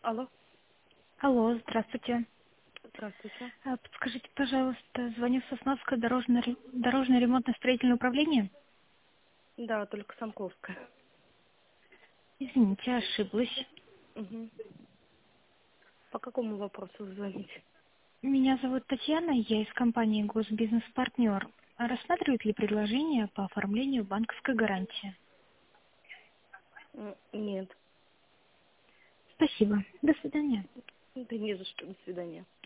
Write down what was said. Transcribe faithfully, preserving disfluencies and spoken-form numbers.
Алло, Алло, здравствуйте. здравствуйте. А, Подскажите, пожалуйста, звоню в Сосновское дорожное, ре- дорожное ремонтно-строительное управление. Да, только Самковская. Извините, ошиблась. Угу. По какому вопросу вы звоните? Меня зовут Татьяна, я из компании «Госбизнес-партнер». А Рассматривают ли предложение по оформлению банковской гарантии? М, Нет. Спасибо. До свидания. Да не за что. До свидания.